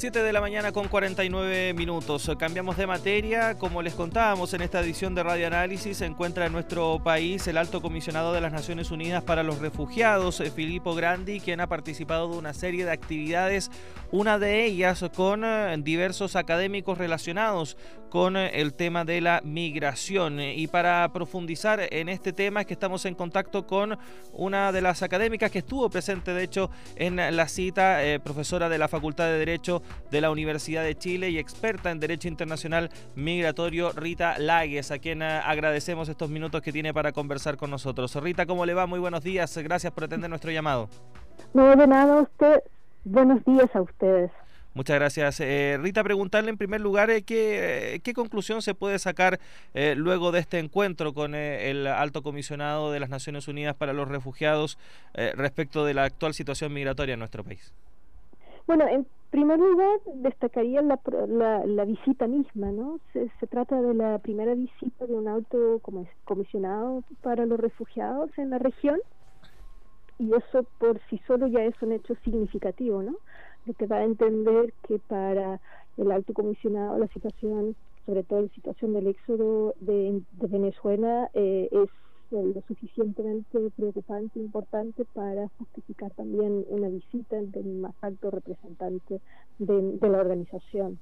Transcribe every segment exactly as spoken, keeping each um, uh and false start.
siete de la mañana con cuarenta y nueve minutos. Cambiamos de materia. Como les contábamos en esta edición de Radio Análisis, se encuentra en nuestro país el Alto Comisionado de las Naciones Unidas para los Refugiados, Filippo Grandi, quien ha participado de una serie de actividades, una de ellas con diversos académicos relacionados con el tema de la migración. Y para profundizar en este tema es que estamos en contacto con una de las académicas que estuvo presente, de hecho, en la cita, eh, profesora de la Facultad de Derecho de la Universidad de Chile y experta en Derecho Internacional Migratorio, Rita Lagues, a quien eh, agradecemos estos minutos que tiene para conversar con nosotros. Rita, ¿cómo le va? Muy buenos días. Gracias por atender nuestro llamado. No, de nada a usted. Buenos días a ustedes. Muchas gracias. Eh, Rita, preguntarle en primer lugar eh, qué, eh, qué conclusión se puede sacar eh, luego de este encuentro con eh, el Alto Comisionado de las Naciones Unidas para los Refugiados eh, respecto de la actual situación migratoria en nuestro país. Bueno, en primer lugar destacaría la, la, la visita misma, ¿no? Se, se trata de la primera visita de un alto comisionado para los refugiados en la región, y eso por sí solo ya es un hecho significativo, ¿no? Lo que da a entender que para el alto comisionado la situación, sobre todo la situación del éxodo de, de Venezuela, eh, es lo suficientemente preocupante e importante para justificar también una visita del más alto representante de, de la organización.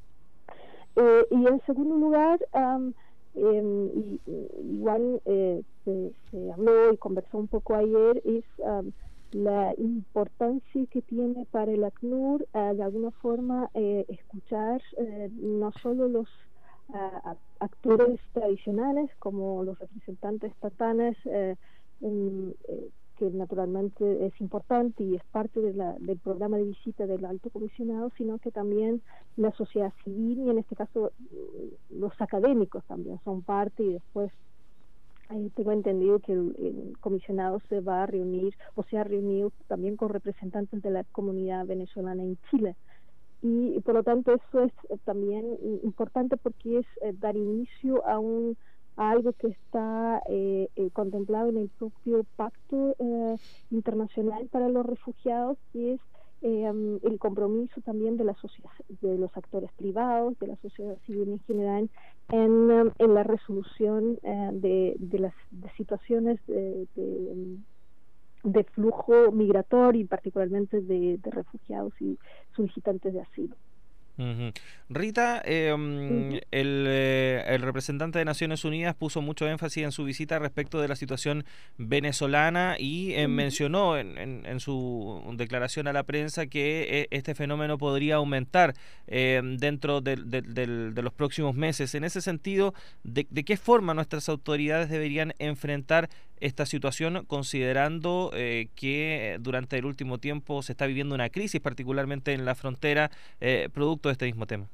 Eh, y en segundo lugar, um, eh, y, igual eh, se, se habló y conversó un poco ayer, es um, la importancia que tiene para el ACNUR uh, de alguna forma eh, escuchar eh, no solo los uh, actores tradicionales como los representantes estatales, eh, um, eh, que naturalmente es importante y es parte de la, del programa de visita del Alto Comisionado, sino que también la sociedad civil y en este caso los académicos también son parte, y después eh, tengo entendido que el, el comisionado se va a reunir o se ha reunido también con representantes de la comunidad venezolana en Chile. Y, y por lo tanto eso es eh, también importante porque es eh, dar inicio a un a algo que está eh, eh, contemplado en el propio Pacto eh, Internacional para los Refugiados, que es eh, um, el compromiso también de la sociedad, de los actores privados, de la sociedad civil en general, en, um, en la resolución eh, de, de las de situaciones de, de, de flujo migratorio y particularmente de, de refugiados y solicitantes de asilo. Uh-huh. Rita, eh, uh-huh. el, eh, el representante de Naciones Unidas puso mucho énfasis en su visita respecto de la situación venezolana y eh, uh-huh. mencionó en, en, en su declaración a la prensa que eh, este fenómeno podría aumentar eh, dentro de, de, de, de los próximos meses. En ese sentido, ¿de, de qué forma nuestras autoridades deberían enfrentar esta situación, considerando eh, que durante el último tiempo se está viviendo una crisis, particularmente en la frontera, eh, producto de este mismo tema?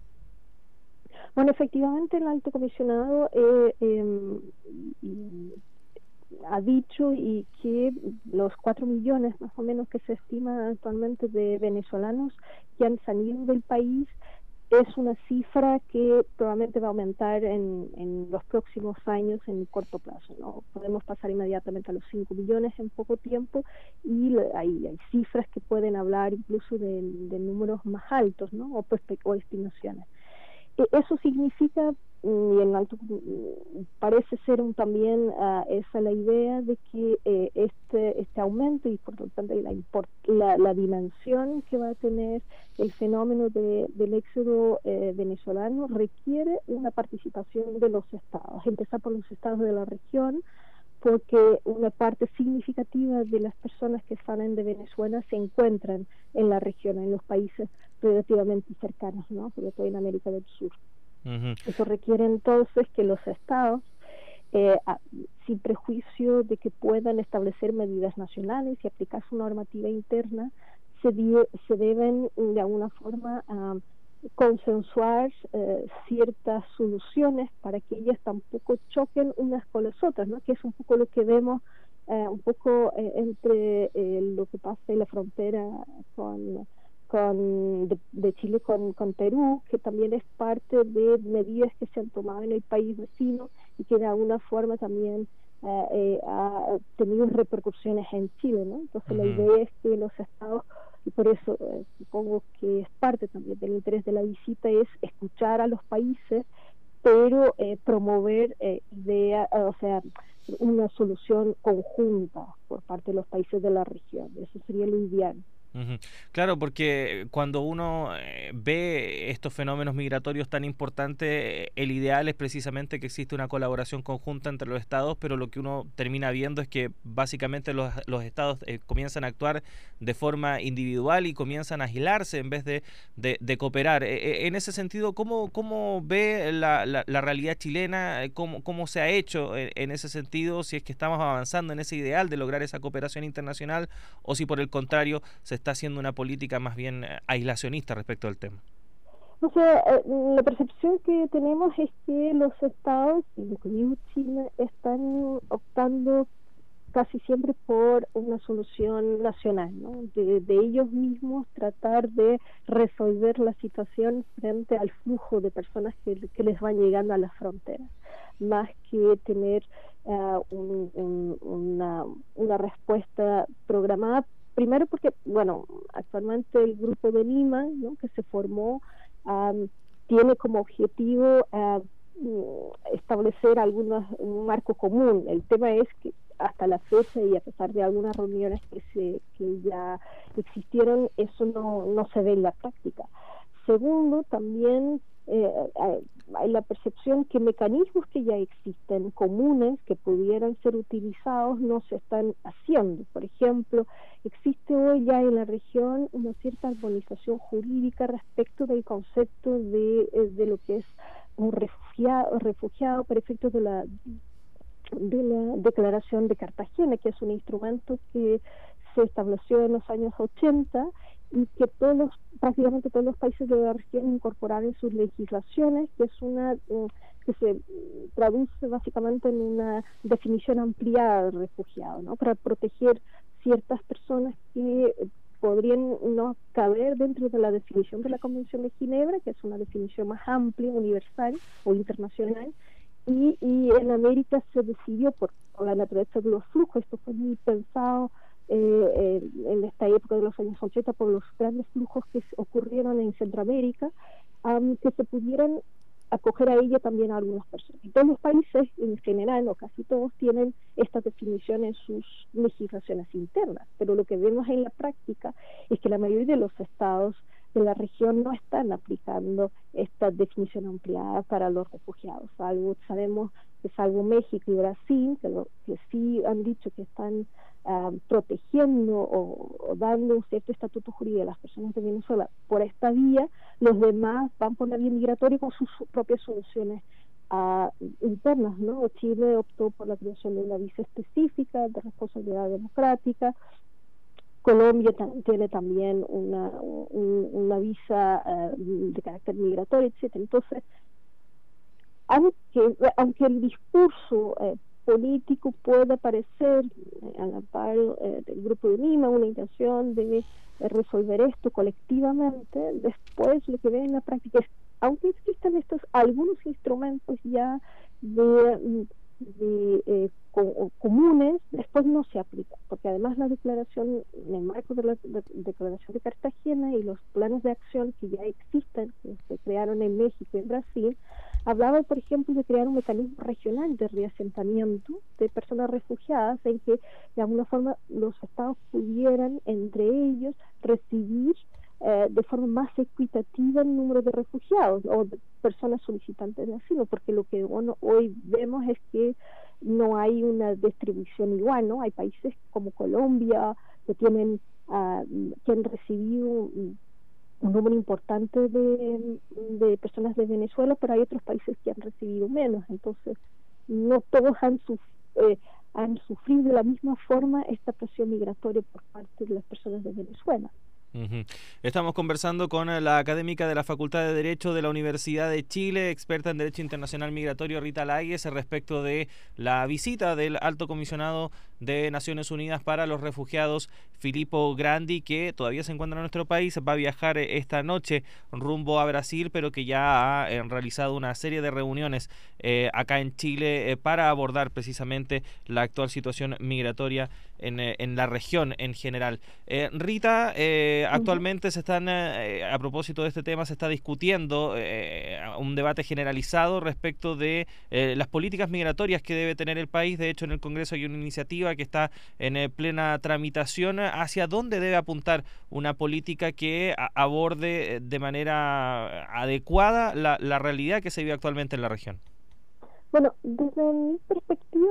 Bueno, efectivamente el alto comisionado eh, eh, ha dicho y que los cuatro millones más o menos que se estima actualmente de venezolanos que han salido del país es una cifra que probablemente va a aumentar en, en los próximos años en corto plazo, ¿no? Podemos pasar inmediatamente a los cinco millones en poco tiempo, y hay, hay cifras que pueden hablar incluso de, de números más altos, ¿no? O, o estimaciones. Eso significa, y en alto parece ser un, también uh, esa la idea de que eh, este este aumento y por lo tanto la, la, la dimensión que va a tener el fenómeno de, del éxodo eh, venezolano requiere una participación de los estados, empezar por los estados de la región, porque una parte significativa de las personas que salen de Venezuela se encuentran en la región, en los países relativamente cercanos, ¿no? Sobre todo en América del Sur. Uh-huh. Eso requiere entonces que los estados, eh, a, sin prejuicio de que puedan establecer medidas nacionales y aplicar su normativa interna, se, di, se deben de alguna forma uh, consensuar eh, ciertas soluciones para que ellas tampoco choquen unas con las otras, ¿no? Que es un poco lo que vemos eh, un poco eh, entre eh, lo que pasa en la frontera con, con de, de Chile con, con Perú, que también es parte de medidas que se han tomado en el país vecino y que de alguna forma también eh, eh, ha tenido repercusiones en Chile, ¿no? Entonces uh-huh. la idea es que los estados y por eso eh, supongo que es parte también del interés de la visita, es escuchar a los países, pero eh, promover eh, ideas, o sea, una solución conjunta por parte de los países de la región. Eso sería lo ideal. Ujú. Claro, porque cuando uno eh, ve estos fenómenos migratorios tan importantes, eh, el ideal es precisamente que existe una colaboración conjunta entre los estados, pero lo que uno termina viendo es que básicamente los, los estados eh, comienzan a actuar de forma individual y comienzan a agilarse en vez de, de, de cooperar. Eh, eh, en ese sentido, ¿cómo, cómo ve la, la, la realidad chilena? ¿Cómo, cómo se ha hecho en, en ese sentido? Si es que estamos avanzando en ese ideal de lograr esa cooperación internacional o si por el contrario se está haciendo una política más bien aislacionista respecto al tema. O sea, eh, la percepción que tenemos es que los estados, incluido Chile, están optando casi siempre por una solución nacional, ¿no? De, de ellos mismos tratar de resolver la situación frente al flujo de personas que, que les van llegando a las fronteras, más que tener uh, un, un, una, una respuesta programada. Primero porque, bueno, actualmente el Grupo de Lima, ¿no?, que se formó, um, tiene como objetivo uh, establecer algunos, un marco común. El tema es que hasta la fecha, y a pesar de algunas reuniones que se que ya existieron, eso no, no se ve en la práctica. Segundo, también eh, hay la percepción que mecanismos que ya existen, comunes, que pudieran ser utilizados, no se están haciendo. Por ejemplo, existe hoy ya en la región una cierta armonización jurídica respecto del concepto de, de lo que es un refugiado, refugiado para efectos de la de la Declaración de Cartagena, que es un instrumento que se estableció en los años ochenta y que todos los, prácticamente todos los países de la región incorporaron en sus legislaciones, que es una eh, que se traduce básicamente en una definición ampliada de refugiado, ¿no?, para proteger ciertas personas que podrían no caber dentro de la definición de la Convención de Ginebra, que es una definición más amplia, universal o internacional. Y, y en América se decidió por, por la naturaleza de los flujos, esto fue muy pensado eh, eh, en esta época de los años ochenta por los grandes flujos que ocurrieron en Centroamérica, um, que se pudieran acoger a ella también a algunas personas. Y todos los países en general, o casi todos, tienen esta definición en sus legislaciones internas, pero lo que vemos en la práctica es que la mayoría de los estados de la región no están aplicando esta definición ampliada para los refugiados. Algo sabemos que salvo México y Brasil, que, lo, que sí han dicho que están uh, protegiendo o, o dando un cierto estatuto jurídico a las personas de Venezuela por esta vía, los demás van por la vía migratoria con sus propias soluciones uh, internas, ¿no? Chile optó por la creación de una visa específica de responsabilidad democrática. Colombia tiene también una, un, una visa uh, de carácter migratorio, etcétera. Entonces, aunque, aunque el discurso eh, político pueda parecer, eh, a la par eh, del Grupo de Lima, una intención de eh, resolver esto colectivamente, después lo que ve en la práctica es, aunque existan estos algunos instrumentos ya de... de eh, co comunes, después no se aplica, porque además la declaración, en el marco de la de, declaración de Cartagena y los planes de acción que ya existen, que se crearon en México y en Brasil, hablaba, por ejemplo, de crear un mecanismo regional de reasentamiento de personas refugiadas, en que de alguna forma los estados pudieran entre ellos recibir eh, de forma más equitativa el número de refugiados o de personas solicitantes de asilo, porque lo que bueno, hoy vemos es que no hay una distribución igual, ¿no? Hay países como Colombia que tienen uh, que han recibido un, un número importante de, de personas de Venezuela, pero hay otros países que han recibido menos, entonces no todos han, suf eh, han sufrido de la misma forma esta presión migratoria por parte de las personas de Venezuela. Uh-huh. Estamos conversando con la académica de la Facultad de Derecho de la Universidad de Chile, experta en Derecho Internacional Migratorio, Rita Lagues, respecto de la visita del Alto Comisionado de Naciones Unidas para los Refugiados, Filippo Grandi, que todavía se encuentra en nuestro país, va a viajar esta noche rumbo a Brasil, pero que ya ha eh, realizado una serie de reuniones eh, acá en Chile eh, para abordar precisamente la actual situación migratoria en, eh, en la región en general. Eh, Rita, eh, actualmente se están, eh, a propósito de este tema, se está discutiendo eh, un debate generalizado respecto de eh, las políticas migratorias que debe tener el país. De hecho, en el Congreso hay una iniciativa que está en eh, plena tramitación hacia dónde debe apuntar una política que a, aborde de manera adecuada la, la realidad que se vive actualmente en la región. Bueno, desde mi perspectiva,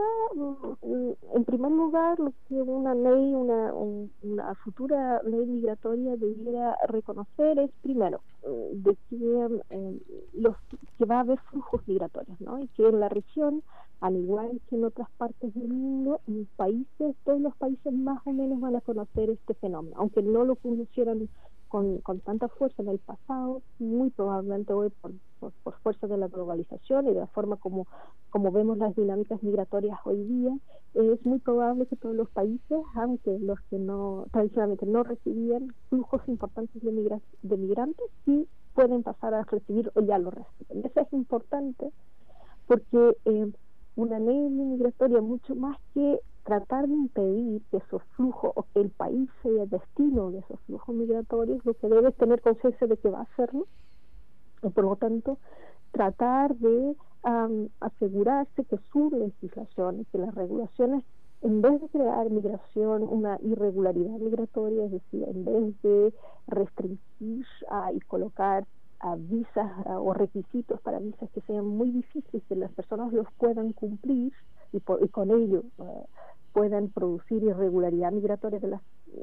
en primer lugar, lo que una ley, una, una futura ley migratoria debiera reconocer es, primero, de que, eh, los, que va a haber flujos migratorios, ¿no? Y que en la región, al igual que en otras partes del mundo, en países, todos los países más o menos van a conocer este fenómeno, aunque no lo conocieran con, con tanta fuerza en el pasado, muy probablemente hoy por, por, por fuerza de la globalización y de la forma como, como vemos las dinámicas migratorias hoy día, eh, es muy probable que todos los países, aunque los que no tradicionalmente no recibían flujos importantes de, migra de migrantes, sí pueden pasar a recibir o ya lo reciben. Eso es importante porque eh, una ley migratoria, mucho más que tratar de impedir que esos flujos o que el país sea el destino de esos flujos migratorios, lo que debe es tener conciencia de que va a hacerlo, y por lo tanto tratar de um, asegurarse que su legislación, que las regulaciones, en vez de crear migración, una irregularidad migratoria, es decir, en vez de restringir uh, y colocar uh, visas uh, o requisitos para visas que sean muy difíciles, que las personas los puedan cumplir y, por, y con ello uh, puedan producir irregularidad migratoria de las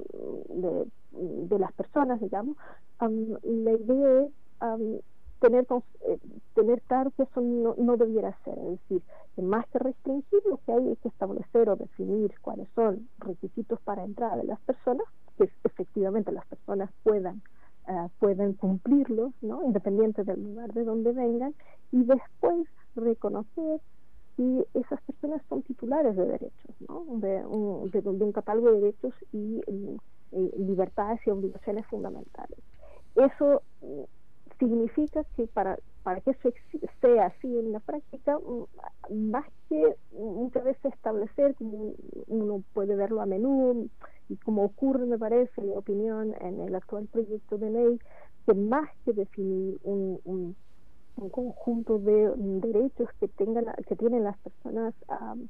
de, de las personas, digamos, um, la idea es um, tener eh, tener claro que eso no, no debiera ser, es decir, que más que restringir, lo que hay es que establecer o definir cuáles son requisitos para entrada de las personas, que efectivamente las personas puedan uh, puedan cumplirlos, ¿no? Independiente del lugar de donde vengan, y después reconocer y esas personas son titulares de derechos, ¿no? de, un, de, de un catálogo de derechos y, y, y libertades y obligaciones fundamentales. Eso significa que para, para que eso sea así en la práctica, más que muchas veces establecer, como uno puede verlo a menudo, y como ocurre, me parece, en mi opinión, en el actual proyecto de ley, que más que definir un, un un conjunto de derechos que tengan que tienen las personas um,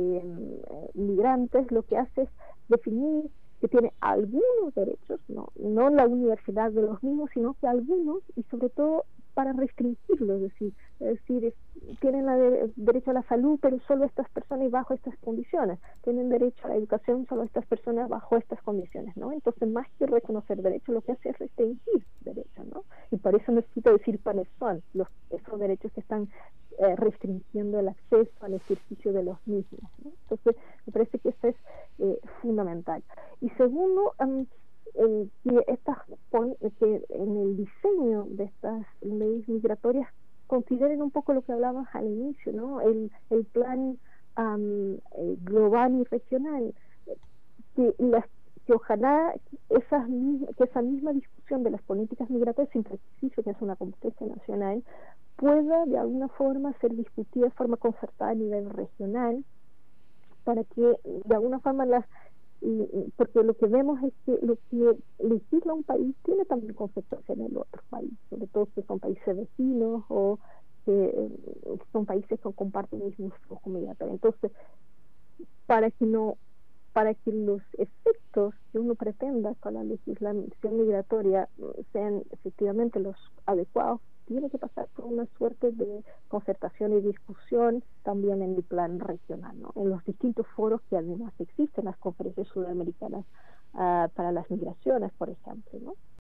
eh, migrantes, lo que hace es definir que tiene algunos derechos, no, no la universidad de los mismos, sino que algunos, y sobre todo para restringirlos, es decir, es decir, es, tienen la de, derecho a la salud, pero solo estas personas y bajo estas condiciones, tienen derecho a la educación solo estas personas bajo estas condiciones, ¿no? Entonces, más que reconocer derechos, lo que hace es restringir derechos, ¿no? Y por eso necesito decir cuáles son los, esos derechos que están eh, restringiendo el acceso al ejercicio de los mismos, ¿no? Entonces, me parece que eso es eh, fundamental. Y segundo, um, Eh, que, estas, que en el diseño de estas leyes migratorias consideren un poco lo que hablábamos al inicio, ¿no? El, el plan um, eh, global y regional, que, las, que ojalá esas, que esa misma discusión de las políticas migratorias, sin prejuicio que es una competencia nacional, pueda de alguna forma ser discutida de forma concertada a nivel regional, para que de alguna forma las Y, porque lo que vemos es que lo que legisla un país tiene también consecuencias en el otro país, sobre todo que son países vecinos o que eh, son países que comparten el mismo flujo migratorio. Entonces, para que no para que los efectos que uno pretenda con la legislación migratoria sean efectivamente los adecuados, tiene que pasar por una suerte de concertación y discusión también en el plan regional, ¿no? En los distintos foros que además existen, las conferencias sudamericanas uh, para las migraciones, por ejemplo, ¿no?